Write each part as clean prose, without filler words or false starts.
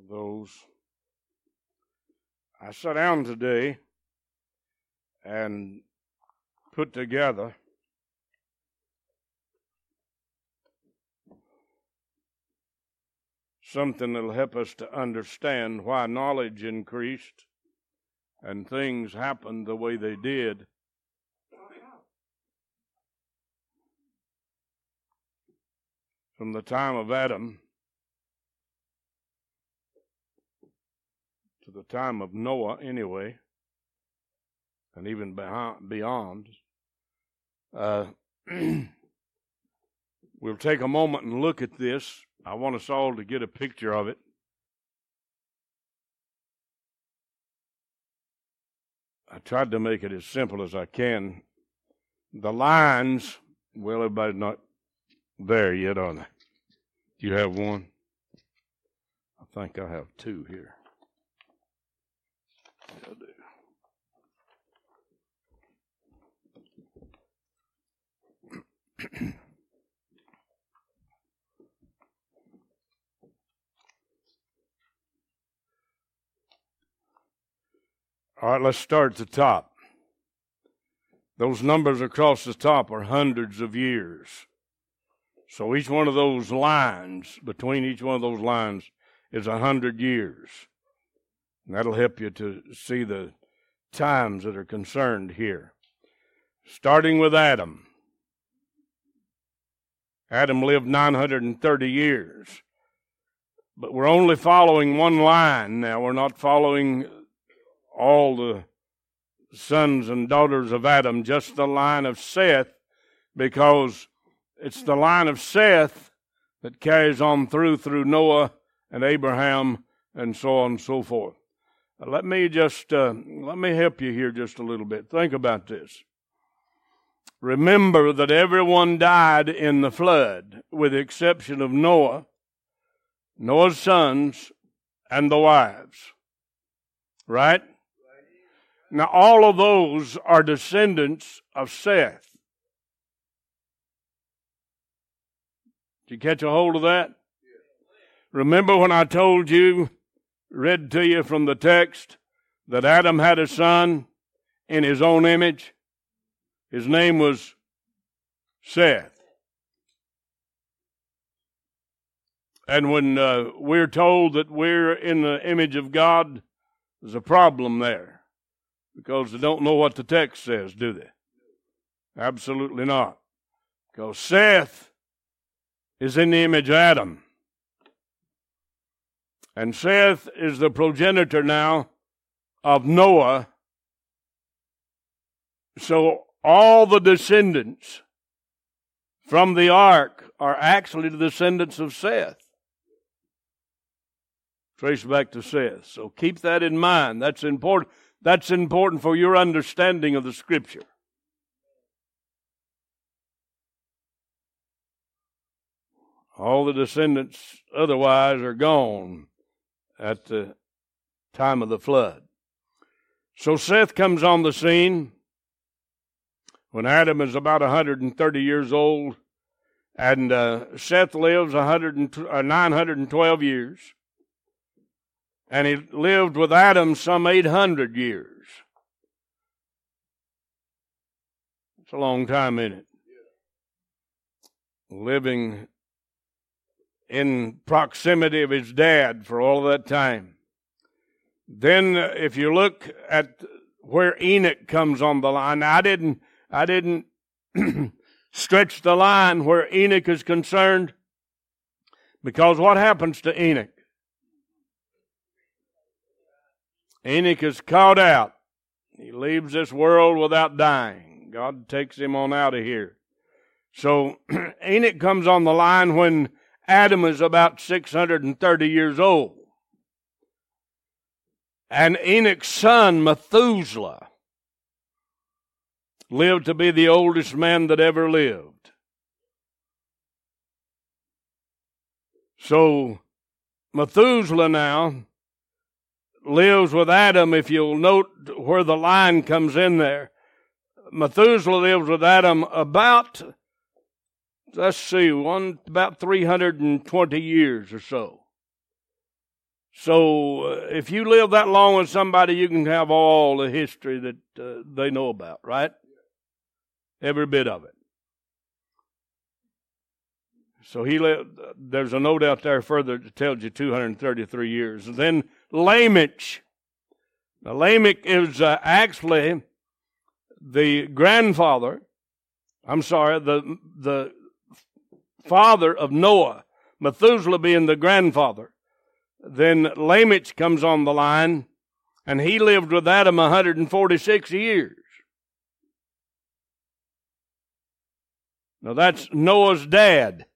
those. I sat down today and put together something that'll help us to understand why knowledge increased and things happened the way they did. From the time of Adam to the time of Noah, anyway, and even beyond. We'll take a moment and look at this. I want us all to get a picture of it. I tried to make it as simple as I can. The lines, well, everybody's not there yet, are they? Do you have one? I think I have two here. I do. All right, let's start at the top. Those numbers across the top are hundreds of years. So each one of those lines, between each one of those lines, is 100 years. And that'll help you to see the times that are concerned here. Starting with Adam. Adam lived 930 years. But we're only following one line now. We're not following all the sons and daughters of Adam, just the line of Seth, because it's the line of Seth that carries on through Noah and Abraham and so on and so forth. Let me help you here just a little bit. Think about this. Remember that everyone died in the flood, with the exception of Noah, Noah's sons, and the wives. Right? Now, all of those are descendants of Seth. Did you catch a hold of that? Remember when I told you, read to you from the text, that Adam had a son in his own image? His name was Seth. And when we're told that we're in the image of God, there's a problem there. Because they don't know what the text says, do they? Absolutely not. Because Seth is in the image of Adam. And Seth is the progenitor now of Noah. So all the descendants from the ark are actually the descendants of Seth. Trace back to Seth. So keep that in mind. That's important. That's important for your understanding of the Scripture. All the descendants otherwise are gone at the time of the flood. So Seth comes on the scene when Adam is about 130 years old, and Seth lives 912 years. And he lived with Adam some 800 years. It's a long time, isn't it? Living in proximity of his dad for all that time. Then if you look at where Enoch comes on the line, I didn't stretch the line where Enoch is concerned, because what happens to Enoch? Enoch is caught out. He leaves this world without dying. God takes him on out of here. So Enoch comes on the line when Adam is about 630 years old. And Enoch's son, Methuselah, lived to be the oldest man that ever lived. So Methuselah now lives with Adam. If you'll note where the line comes in there, Methuselah lives with Adam about, about 320 years or so. So if you live that long with somebody, you can have all the history that they know about, right? Every bit of it. So he lived. There's a note out there further that tells you 233 years. And then Lamech. Now Lamech is actually the grandfather. I'm sorry, the father of Noah. Methuselah being the grandfather. Then Lamech comes on the line, and he lived with Adam 146 years. Now that's Noah's dad.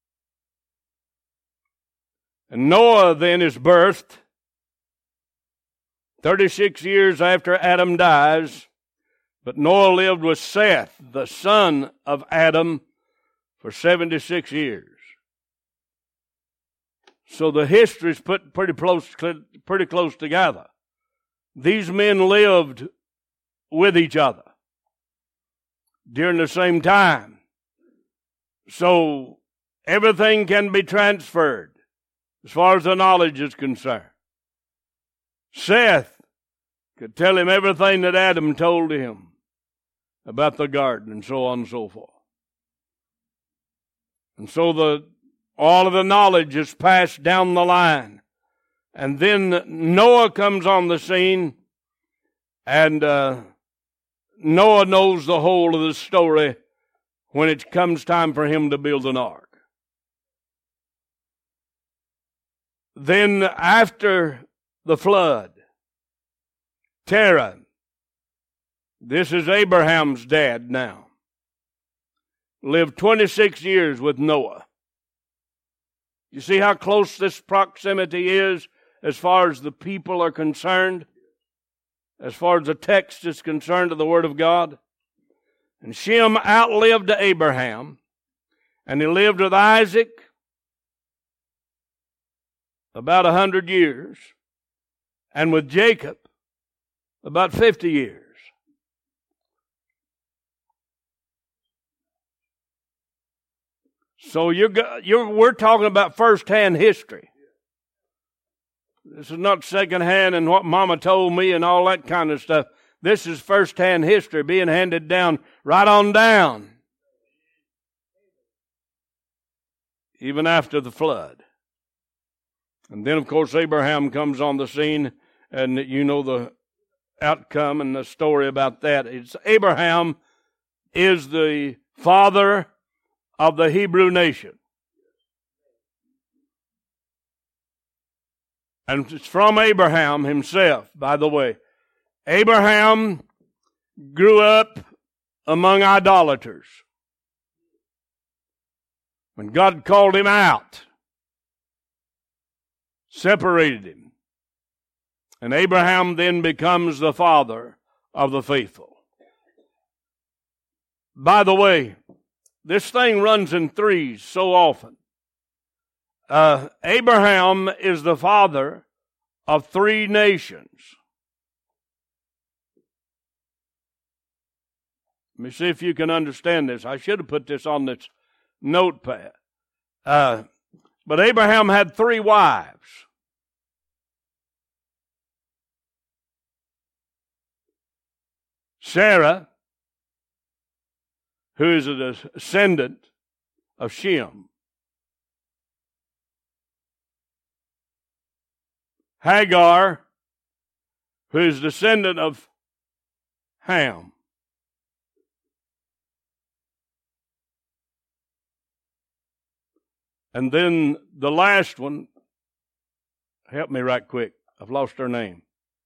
And Noah then is birthed 36 years after Adam dies, but Noah lived with Seth, the son of Adam, for 76 years. So the history's put pretty close together. These men lived with each other during the same time. So everything can be transferred as far as the knowledge is concerned. Seth could tell him everything that Adam told him about the garden and so on and so forth. And so all of the knowledge is passed down the line. And then Noah comes on the scene, and Noah knows the whole of the story when it comes time for him to build an ark. Then after the flood, Terah, this is Abraham's dad now, lived 26 years with Noah. You see how close this proximity is as far as the people are concerned, as far as the text is concerned of the Word of God? And Shem outlived Abraham, and he lived with Isaac about 100 years, and with Jacob about 50 years. So we're talking about first-hand history. This is not second-hand and what Mama told me and all that kind of stuff. This is first-hand history being handed down right on down, even after the flood. And then, of course, Abraham comes on the scene, and you know the outcome and the story about that. Abraham is the father of the Hebrew nation. And it's from Abraham himself, by the way. Abraham grew up among idolaters. When God called him out, separated him, and Abraham then becomes the father of the faithful. By the way, this thing runs in threes so often. Abraham is the father of three nations. Let me see if you can understand this. I should have put this on this notepad. But Abraham had three wives. Sarah, who is a descendant of Shem. Hagar, who is descendant of Ham. And then the last one, help me right quick, I've lost her name.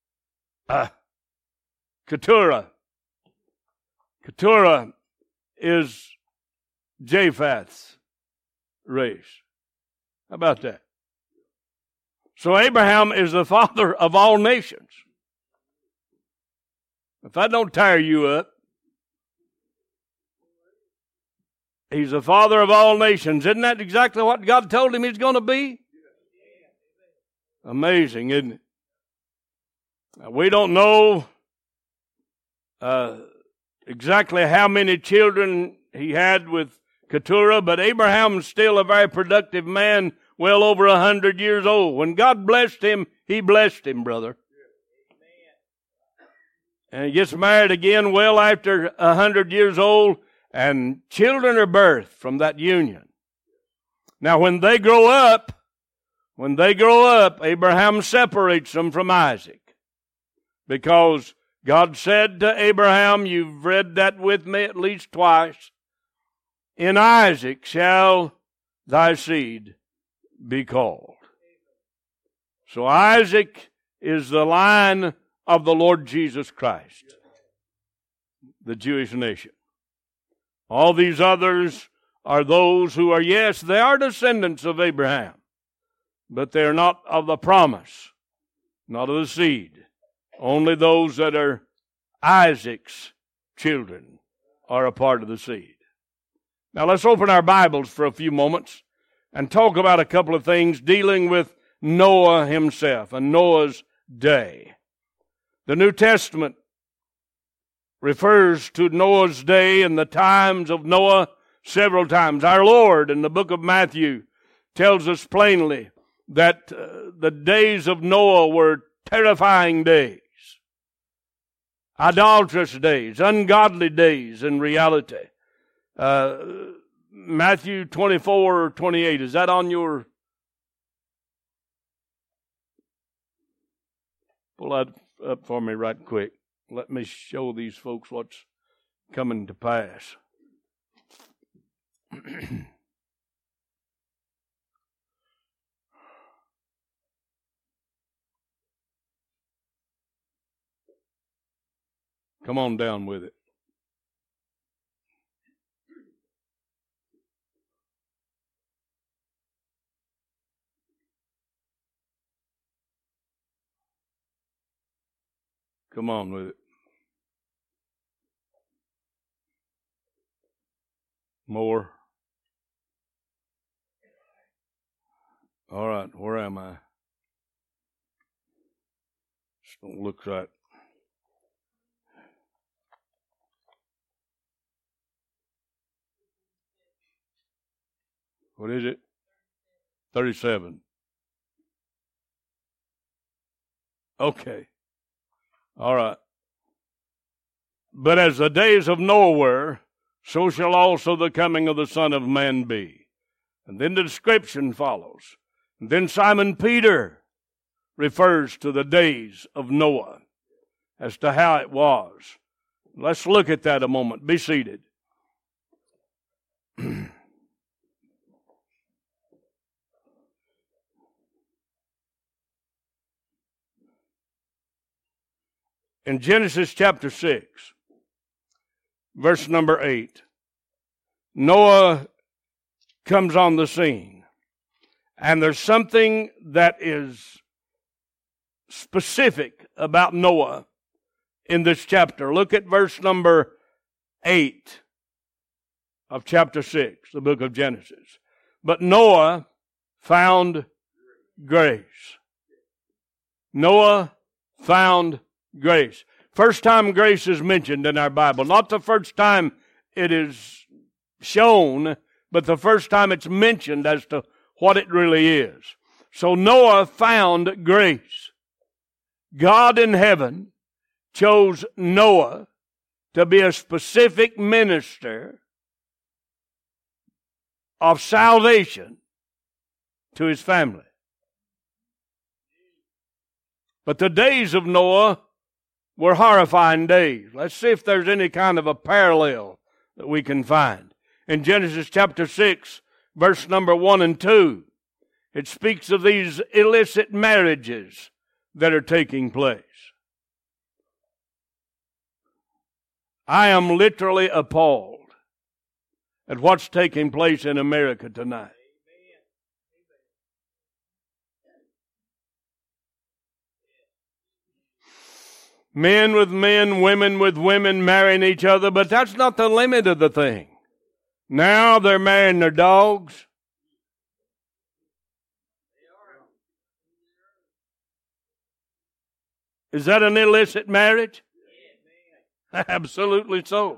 Keturah. Keturah is Japheth's race. How about that? So Abraham is the father of all nations. If that don't tire you up, he's the father of all nations. Isn't that exactly what God told him he's going to be? Amazing, isn't it? We don't know exactly how many children he had with Keturah, but Abraham's still a very productive man well over 100 years old. When God blessed him, he blessed him, brother. And he gets married again well after 100 years old, and children are birthed from that union. Now, when they grow up, Abraham separates them from Isaac. Because God said to Abraham, you've read that with me at least twice, in Isaac shall thy seed be called. So Isaac is the line of the Lord Jesus Christ, the Jewish nation. All these others are those who are, yes, they are descendants of Abraham, but they're not of the promise, not of the seed. Only those that are Isaac's children are a part of the seed. Now let's open our Bibles for a few moments and talk about a couple of things dealing with Noah himself and Noah's day. The New Testament refers to Noah's day and the times of Noah several times. Our Lord in the book of Matthew tells us plainly that the days of Noah were terrifying days, idolatrous days, ungodly days in reality. Matthew 24:28, is that on your... Pull that up for me right quick. Let me show these folks what's coming to pass. Come on down with it. Come on with it. More. All right, where am I? Just don't look right. What is it? 37. Okay. All right. But as the days of Noah were, so shall also the coming of the Son of Man be. And then the description follows. And then Simon Peter refers to the days of Noah as to how it was. Let's look at that a moment. Be seated. In Genesis chapter 6, verse number 8, Noah comes on the scene. And there's something that is specific about Noah in this chapter. Look at verse number 8 of chapter 6, the book of Genesis. But Noah found grace. Noah found grace. First time grace is mentioned in our Bible. Not the first time it is shown, but the first time it's mentioned as to what it really is. So Noah found grace. God in heaven chose Noah to be a specific minister of salvation to his family. But the days of Noah were horrifying days. Let's see if there's any kind of a parallel that we can find. In Genesis chapter 6, verse number 1 and 2, it speaks of these illicit marriages that are taking place. I am literally appalled at what's taking place in America tonight. Men with men, women with women marrying each other, but that's not the limit of the thing. Now they're marrying their dogs. Is that an illicit marriage? Absolutely so.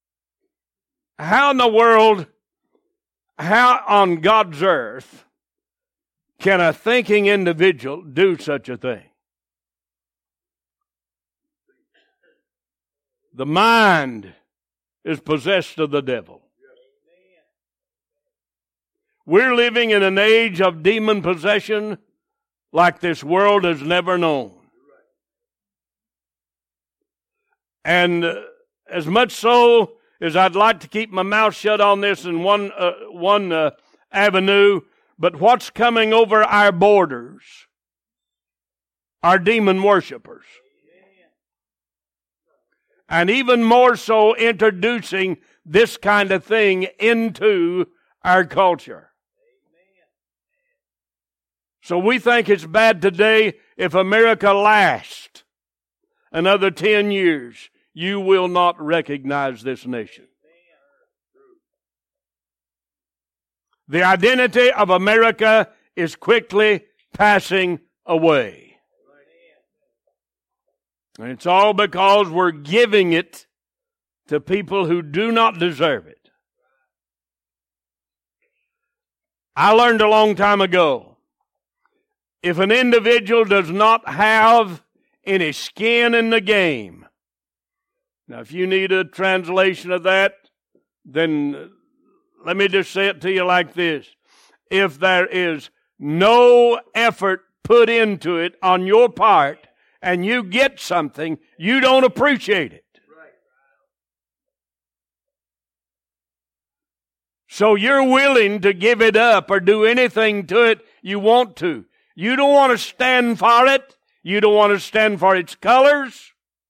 How in the world, how on God's earth can a thinking individual do such a thing? The mind is possessed of the devil. We're living in an age of demon possession like this world has never known. And as much so as I'd like to keep my mouth shut on this in one avenue, but what's coming over our borders are demon worshipers. And even more so introducing this kind of thing into our culture. So we think it's bad today. If America lasts another 10 years, you will not recognize this nation. The identity of America is quickly passing away. And it's all because we're giving it to people who do not deserve it. I learned a long time ago, if an individual does not have any skin in the game, now if you need a translation of that, then let me just say it to you like this. If there is no effort put into it on your part, and you get something, you don't appreciate it. So you're willing to give it up or do anything to it you want to. You don't want to stand for it. You don't want to stand for its colors.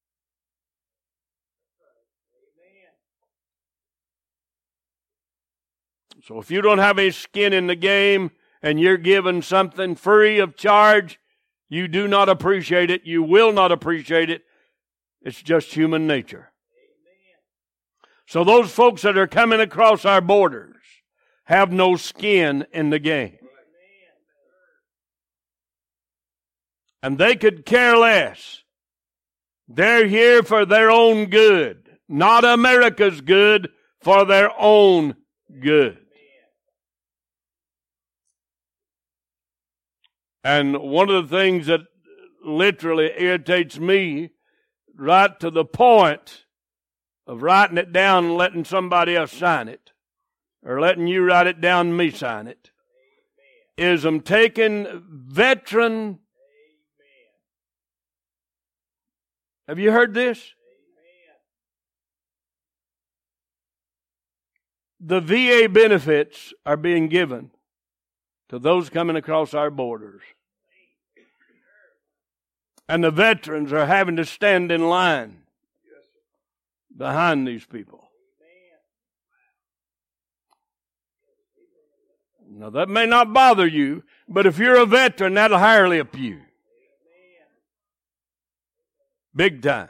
So if you don't have any skin in the game and you're given something free of charge, you do not appreciate it. You will not appreciate it. It's just human nature. So those folks that are coming across our borders have no skin in the game. And they could care less. They're here for their own good, not America's good, for their own good. And one of the things that literally irritates me, right to the point of writing it down and letting somebody else sign it, or letting you write it down and me sign it, is I'm taking veteran. Have you heard this? The VA benefits are being given to those coming across our borders. And the veterans are having to stand in line behind these people. Now that may not bother you, but if you're a veteran, that'll hire-lip you. Big time.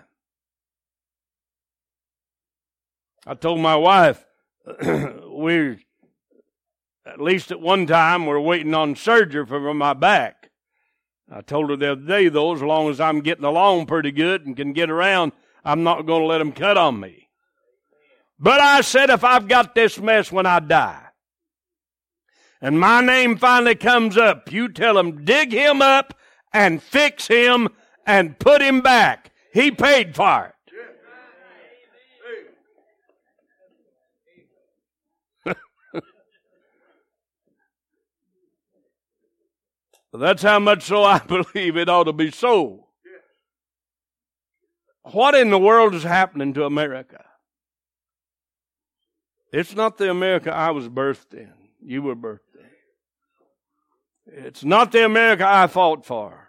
I told my wife, we, at least at one time, we're waiting on surgery for my back. I told her the other day, though, as long as I'm getting along pretty good and can get around, I'm not going to let them cut on me. But I said, if I've got this mess when I die, and my name finally comes up, you tell them, dig him up and fix him and put him back. He paid for it. That's how much so I believe it ought to be so. What in the world is happening to America? It's not the America I was birthed in. You were birthed in. It's not the America I fought for.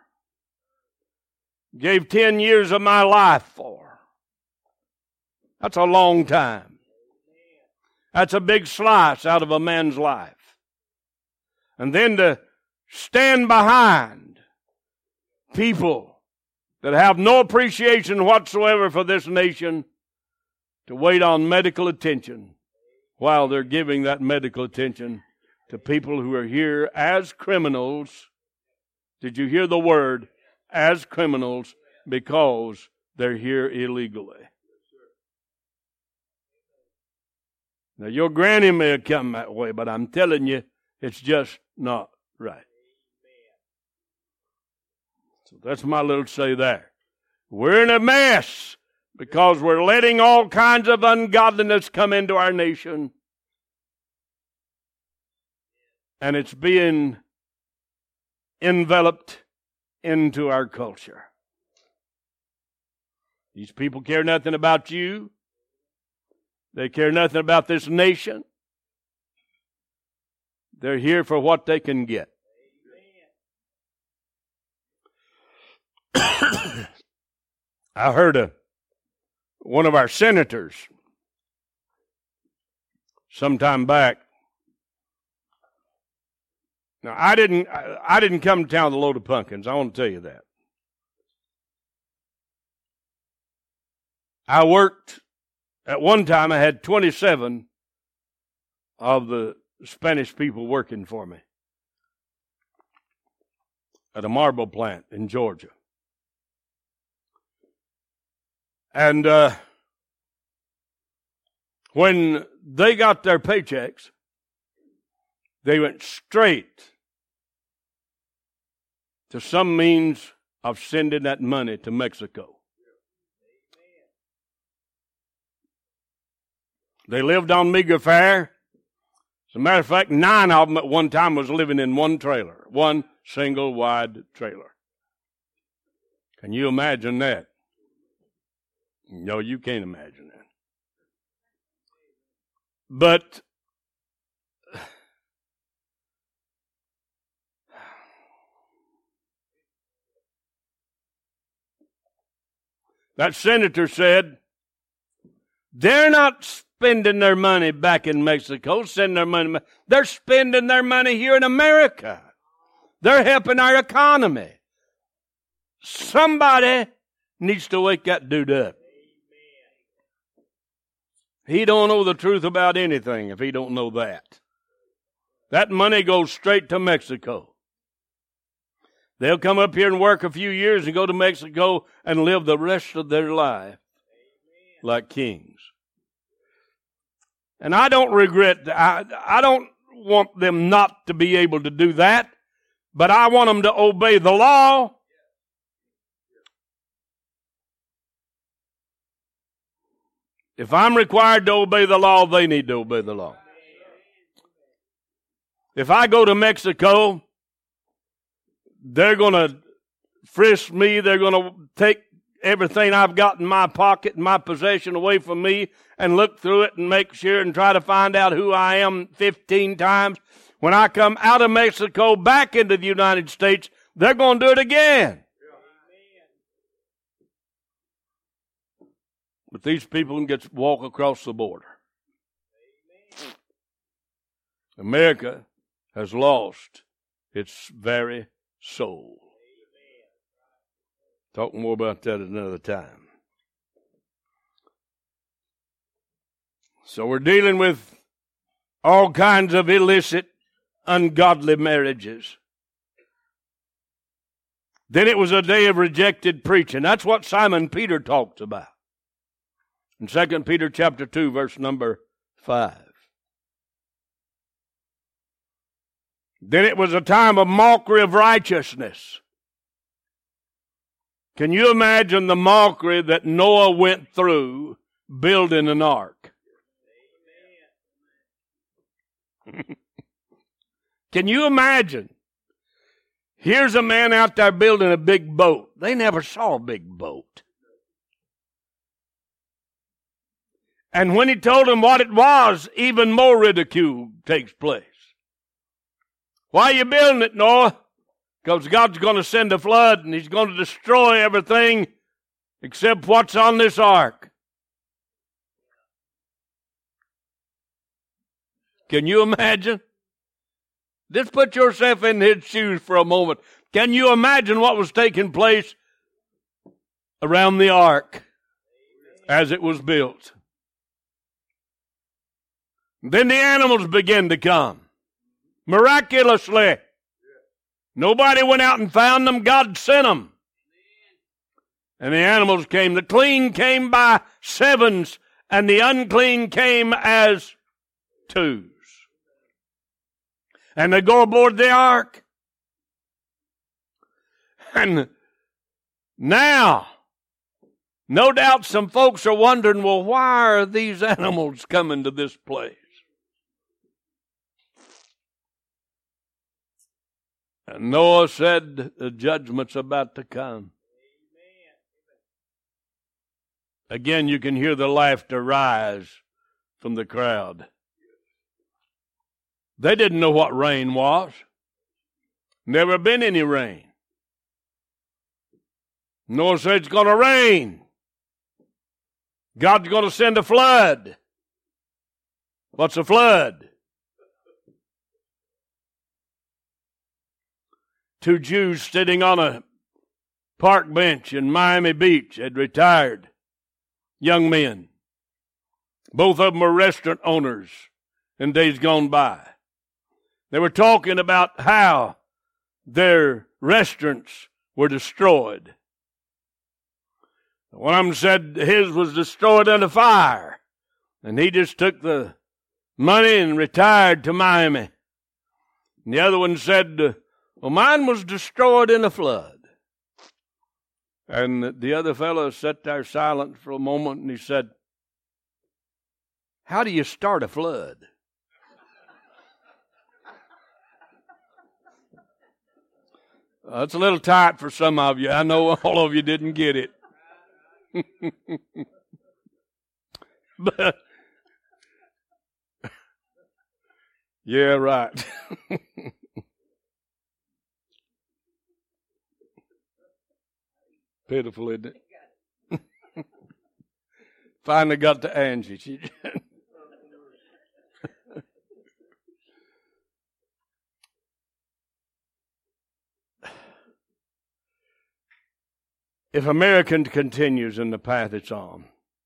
Gave 10 years of my life for. That's a long time. That's a big slice out of a man's life. And then to stand behind people that have no appreciation whatsoever for this nation, to wait on medical attention while they're giving that medical attention to people who are here as criminals. Did you hear the word? As criminals, because they're here illegally. Now your granny may have come that way, but I'm telling you, it's just not right. So that's my little say there. We're in a mess because we're letting all kinds of ungodliness come into our nation. And it's being enveloped into our culture. These people care nothing about you. They care nothing about this nation. They're here for what they can get. I heard one of our senators sometime back. Now, I didn't come to town with a load of pumpkins. I want to tell you that. I worked, at one time I had 27 of the Spanish people working for me at a marble plant in Georgia. And when they got their paychecks, they went straight to some means of sending that money to Mexico. They lived on meager fare. As a matter of fact, 9 of them at one time was living in one trailer, one single wide trailer. Can you imagine that? No, you can't imagine that. But that senator said, they're not spending their money back in Mexico, sending their money. They're spending their money here in America. They're helping our economy. Somebody needs to wake that dude up. He don't know the truth about anything if he don't know that. That money goes straight to Mexico. They'll come up here and work a few years and go to Mexico and live the rest of their life like kings. And I don't regret that. I don't want them not to be able to do that, but I want them to obey the law. If I'm required to obey the law, they need to obey the law. If I go to Mexico, they're going to frisk me. They're going to take everything I've got in my pocket and my possession away from me and look through it and make sure and try to find out who I am 15 times. When I come out of Mexico back into the United States, they're going to do it again. But these people can walk across the border. America has lost its very soul. Talk more about that at another time. So we're dealing with all kinds of illicit, ungodly marriages. Then it was a day of rejected preaching. That's what Simon Peter talked about. In 2 Peter chapter 2, verse number 5. Then it was a time of mockery of righteousness. Can you imagine the mockery that Noah went through building an ark? Can you imagine? Here's a man out there building a big boat. They never saw a big boat. And when he told them what it was, even more ridicule takes place. Why are you building it, Noah? Because God's going to send a flood and He's going to destroy everything except what's on this ark. Can you imagine? Just put yourself in his shoes for a moment. Can you imagine what was taking place around the ark as it was built? Then the animals began to come. Miraculously. Nobody went out and found them. God sent them. And the animals came. The clean came by sevens, and the unclean came as twos. And they go aboard the ark. And Now, no doubt some folks are wondering, well, why are these animals coming to this place? And Noah said the judgment's about to come. Again, you can hear the laughter rise from the crowd. They didn't know what rain was. Never been any rain. Noah said it's going to rain. God's going to send a flood. What's a flood? Two Jews sitting on a park bench in Miami Beach had retired. Young men. Both of them were restaurant owners in days gone by. They were talking about how their restaurants were destroyed. One of them said his was destroyed in a fire, and he just took the money and retired to Miami. And the other one said, well, mine was destroyed in a flood. And the other fellow sat there silent for a moment, and he said, how do you start a flood? That's a little tight for some of you. I know all of you didn't get it. But, yeah, right. Pitiful, isn't it? Finally got to Angie. If America continues in the path it's on,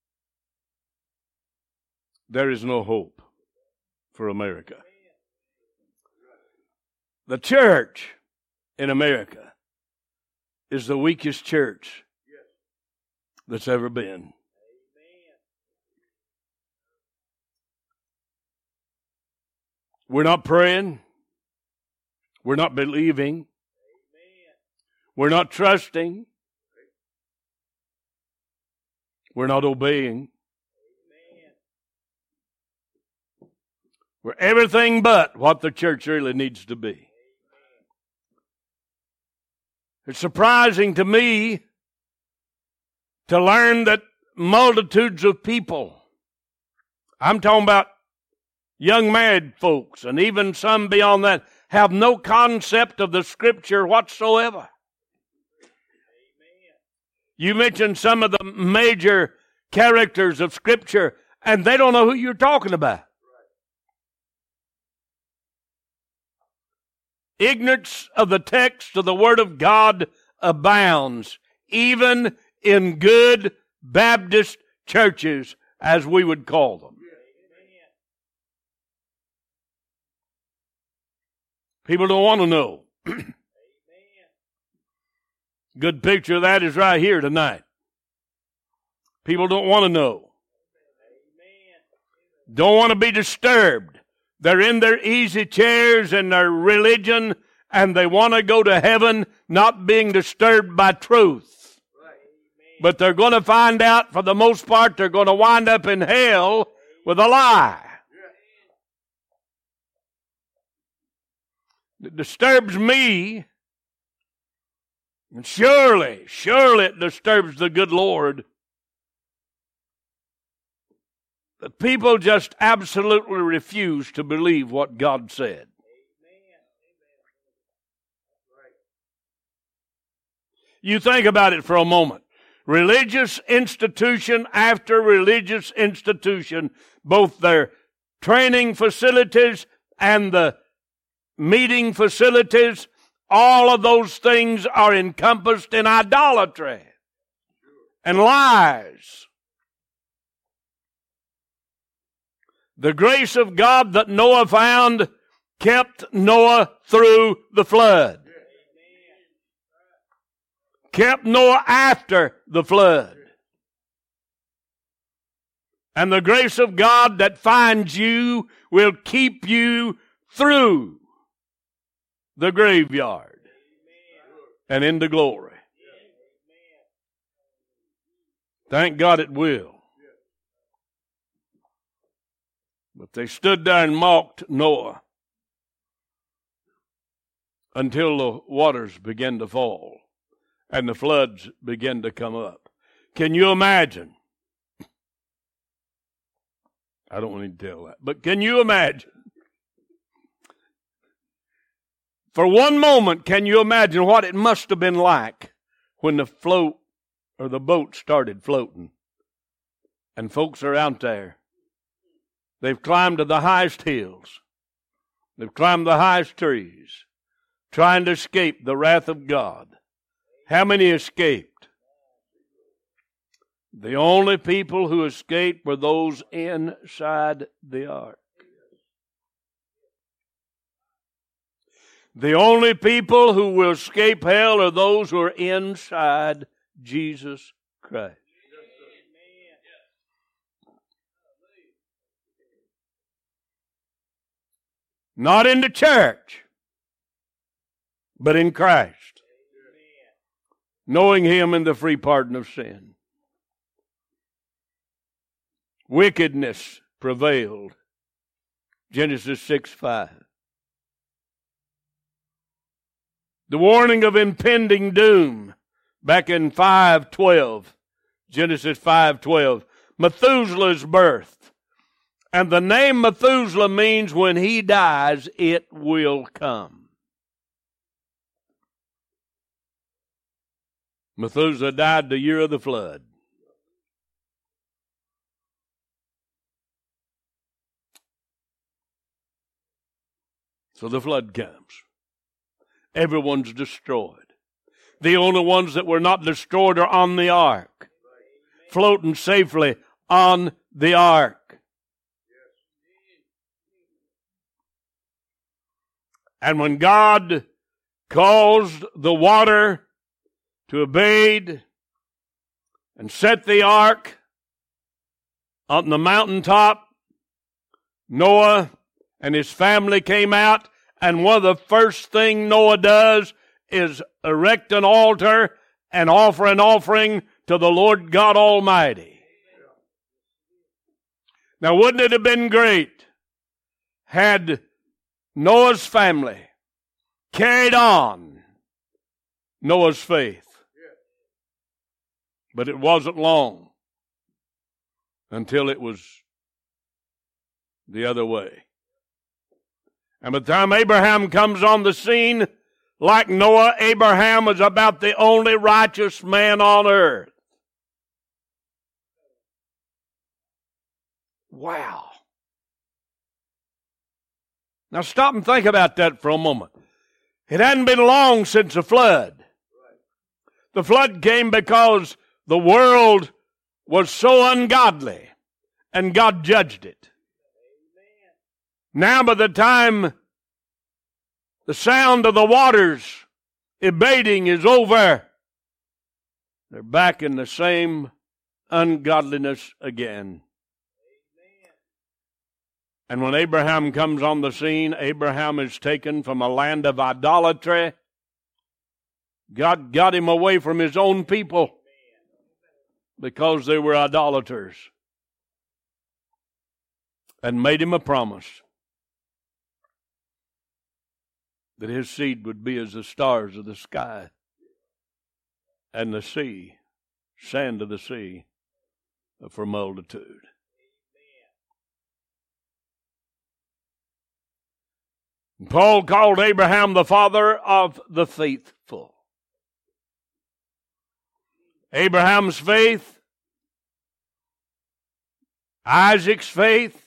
there is no hope for America. The church in America is the weakest church that's ever been. We're not praying. We're not believing. We're not trusting. We're not obeying. We're everything but what the church really needs to be. It's surprising to me to learn that multitudes of people, I'm talking about young married folks and even some beyond that, have no concept of the Scripture whatsoever. You mentioned some of the major characters of Scripture, and they don't know who you're talking about. Ignorance of the text of the Word of God abounds, even in good Baptist churches, as we would call them. People don't want to know. Good picture of that is right here tonight. People don't want to know. Don't want to be disturbed. They're in their easy chairs and their religion, and they want to go to heaven not being disturbed by truth. But they're going to find out, for the most part, they're going to wind up in hell with a lie. It disturbs me. And surely it disturbs the good Lord that people just absolutely refuse to believe what God said. You think about it for a moment. Religious institution after religious institution, both their training facilities and the meeting facilities, all of those things are encompassed in idolatry and lies. The grace of God that Noah found kept Noah through the flood. Kept Noah after the flood. And the grace of God that finds you will keep you through the graveyard and into glory. Thank God it will. But they stood there and mocked Noah until the waters began to fall and the floods began to come up. Can you imagine? I don't want to tell that, but can you imagine? For one moment, can you imagine what it must have been like when the boat started floating and folks are out there? They've climbed to the highest hills. They've climbed the highest trees, trying to escape the wrath of God. How many escaped? The only people who escaped were those inside the ark. The only people who will escape hell are those who are inside Jesus Christ. Not in the church, but in Christ. Knowing Him and the free pardon of sin. Wickedness prevailed. Genesis 6:5. The warning of impending doom back in 5:12. Genesis 5:12. Methuselah's birth. And the name Methuselah means when he dies, it will come. Methuselah died the year of the flood. So the flood comes. Everyone's destroyed. The only ones that were not destroyed are on the ark, floating safely on the ark. And when God caused the water to abate and set the ark on the mountaintop, Noah and his family came out, and one of the first things Noah does is erect an altar and offer an offering to the Lord God Almighty. Now, wouldn't it have been great had Noah's family carried on Noah's faith? But it wasn't long until it was the other way. And by the time Abraham comes on the scene, like Noah, Abraham was about the only righteous man on earth. Wow. Now stop and think about that for a moment. It hadn't been long since the flood. The flood came because the world was so ungodly, and God judged it. Now by the time the sound of the waters abating is over, they're back in the same ungodliness again. And when Abraham comes on the scene, Abraham is taken from a land of idolatry. God got him away from his own people because they were idolaters, and made him a promise that his seed would be as the stars of the sky and the sea, sand of the sea, for multitude. Paul called Abraham the father of the faithful. Abraham's faith, Isaac's faith.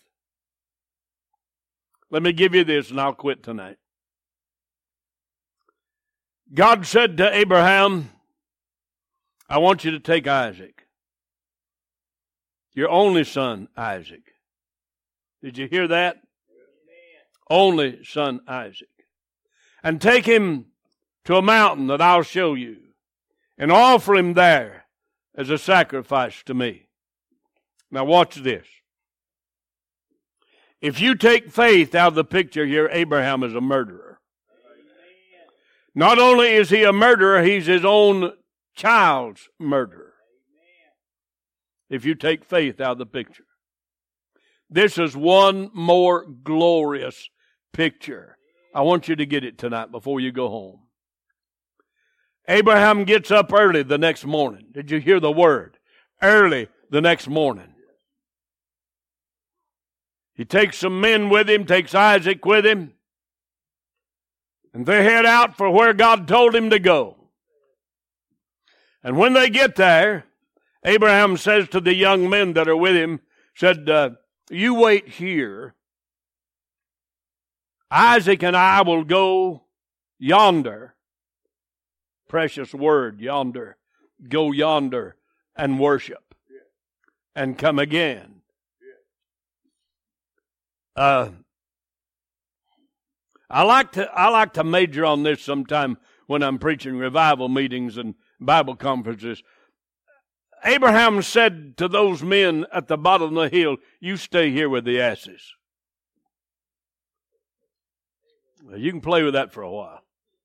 Let me give you this and I'll quit tonight. God said to Abraham, I want you to take Isaac, your only son Isaac. Did you hear that? Only son Isaac. And take him to a mountain that I'll show you, and offer him there as a sacrifice to me. Now watch this. If you take faith out of the picture here, Abraham is a murderer. Not only is he a murderer, he's his own child's murderer. if you take faith out of the picture. This is one more glorious picture. I want you to get it tonight before you go home. Abraham gets up early the next morning. Did you hear the word? Early the next morning. He takes some men with him, takes Isaac with him, and they head out for where God told him to go. And when they get there, Abraham says to the young men that are with him, said, you wait here. Isaac and I will go yonder. Precious word, yonder. Go yonder and worship and come again. I like to major on this sometime when I'm preaching revival meetings and Bible conferences. Abraham said to those men at the bottom of the hill, you stay here with the asses. You can play with that for a while.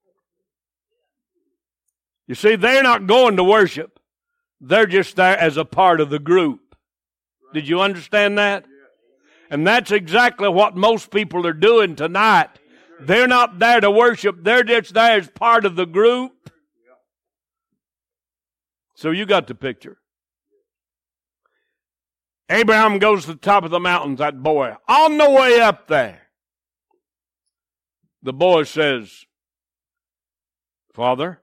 You see, they're not going to worship. They're just there as a part of the group. Did you understand that? And that's exactly what most people are doing tonight. They're not there to worship. They're just there as part of the group. So you got the picture. Abraham goes to the top of the mountains, that boy. On the way up there, the boy says, Father,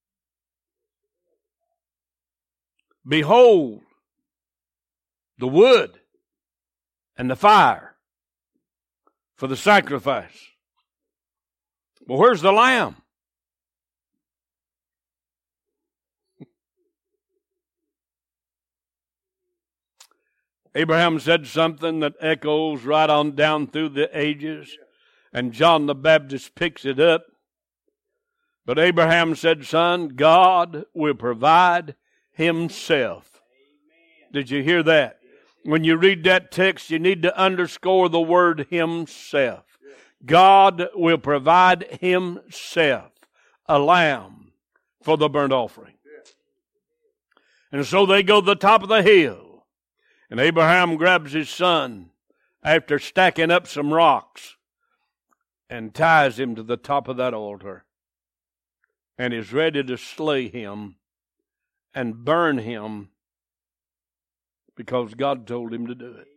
behold the wood and the fire for the sacrifice. Well, where's the lamb? Abraham said something that echoes right on down through the ages, and John the Baptist picks it up. But Abraham said, son, God will provide himself. Did you hear that? When you read that text, you need to underscore the word himself. God will provide himself a lamb for the burnt offering. And so they go to the top of the hill. And Abraham grabs his son after stacking up some rocks and ties him to the top of that altar and is ready to slay him and burn him because God told him to do it.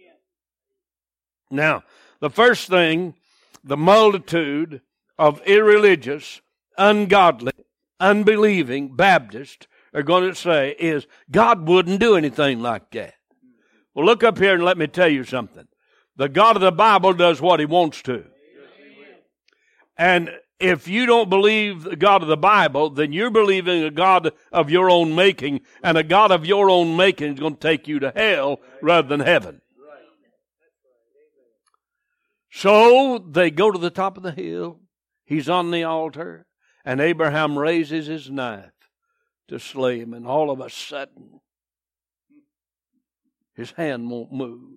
Now, the first thing the multitude of irreligious, ungodly, unbelieving Baptists are going to say is, God wouldn't do anything like that. Well, look up here and let me tell you something. The God of the Bible does what he wants to. And if you don't believe the God of the Bible, then you're believing a God of your own making, and a God of your own making is going to take you to hell rather than heaven. So they go to the top of the hill. He's on the altar, and Abraham raises his knife to slay him, and all of a sudden, his hand won't move.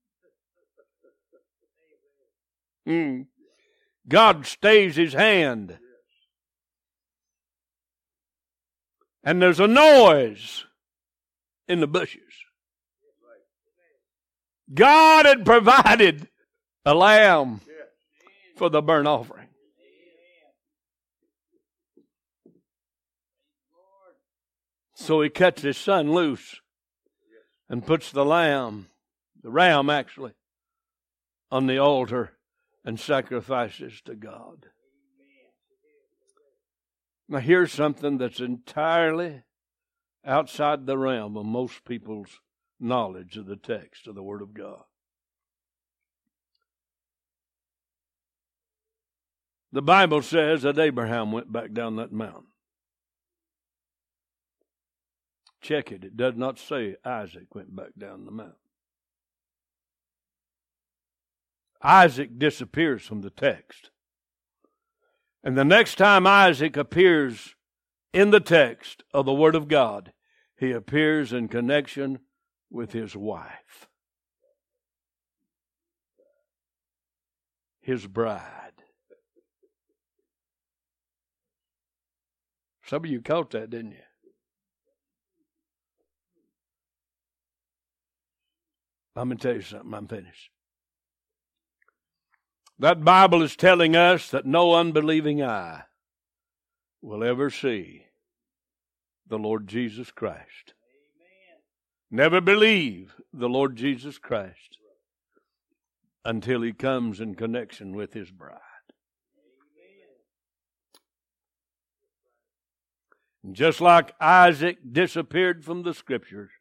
God stays his hand. And there's a noise in the bushes. God had provided a lamb for the burnt offering. So he cuts his son loose and puts the ram actually, on the altar and sacrifices to God. Now here's something that's entirely outside the realm of most people's knowledge of the text of the Word of God. The Bible says that Abraham went back down that mountain. Check it. It does not say Isaac went back down the mountain. Isaac disappears from the text. And the next time Isaac appears in the text of the Word of God, he appears in connection with his wife, his bride. Some of you caught that, didn't you? I'm going to tell you something. I'm finished. That Bible is telling us that no unbelieving eye will ever see the Lord Jesus Christ. Never believe the Lord Jesus Christ until He comes in connection with His bride. And just like Isaac disappeared from the Scriptures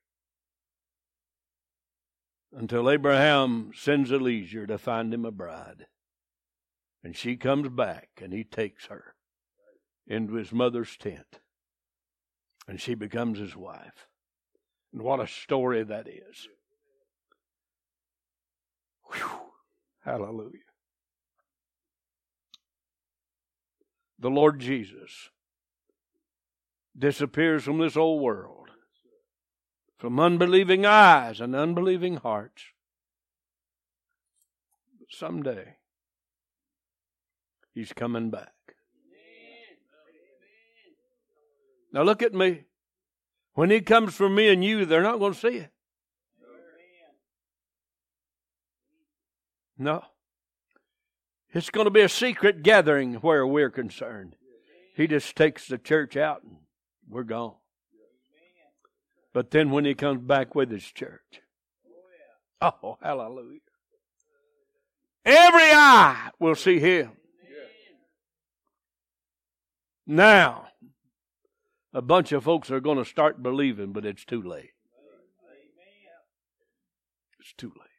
until Abraham sends Eliezer to find him a bride. And she comes back and he takes her into his mother's tent. And she becomes his wife. And what a story that is. Whew. Hallelujah. The Lord Jesus disappears from this old world, from unbelieving eyes and unbelieving hearts. But someday, He's coming back. Now look at me. When He comes for me and you, they're not going to see it. No. It's going to be a secret gathering where we're concerned. He just takes the church out and we're gone. But then when He comes back with His church, oh, hallelujah. Every eye will see Him. Now, a bunch of folks are going to start believing, but it's too late. It's too late.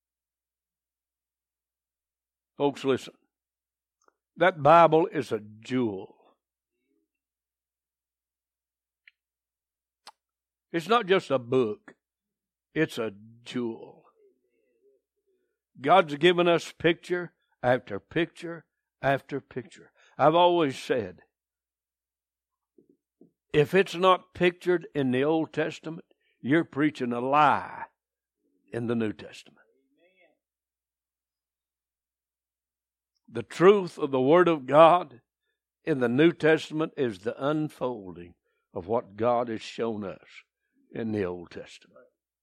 Folks, listen. That Bible is a jewel. It's not just a book. It's a jewel. God's given us picture after picture after picture. I've always said, if it's not pictured in the Old Testament, you're preaching a lie in the New Testament. The truth of the Word of God in the New Testament is the unfolding of what God has shown us in the Old Testament.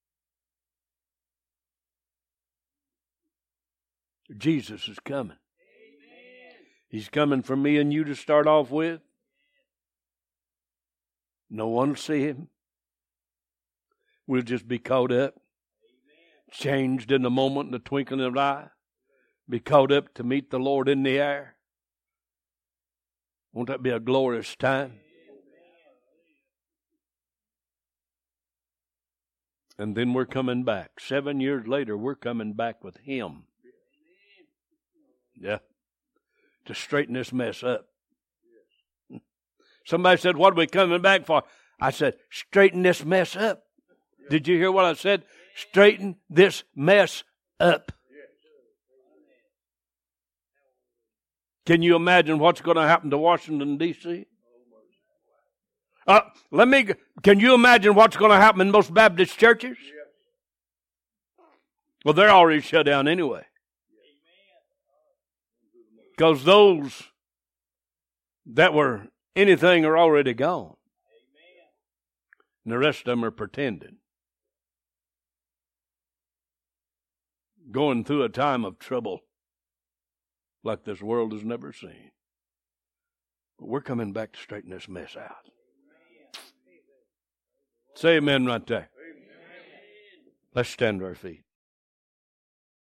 Jesus is coming. He's coming for me and you to start off with. No one will see Him. We'll just be caught up, changed in a moment, in the twinkling of an eye, be caught up to meet the Lord in the air. Won't that be a glorious time? And then we're coming back. 7 years later, we're coming back with Him. Yeah. To straighten this mess up. Somebody said, what are we coming back for? I said, straighten this mess up. Did you hear what I said? Straighten this mess up. Can you imagine what's going to happen to Washington, D.C.? Can you imagine what's going to happen in most Baptist churches? Well, they're already shut down anyway. Because those that were anything are already gone. And the rest of them are pretending. Going through a time of trouble like this world has never seen. But we're coming back to straighten this mess out. Say amen right there. Let's stand to our feet.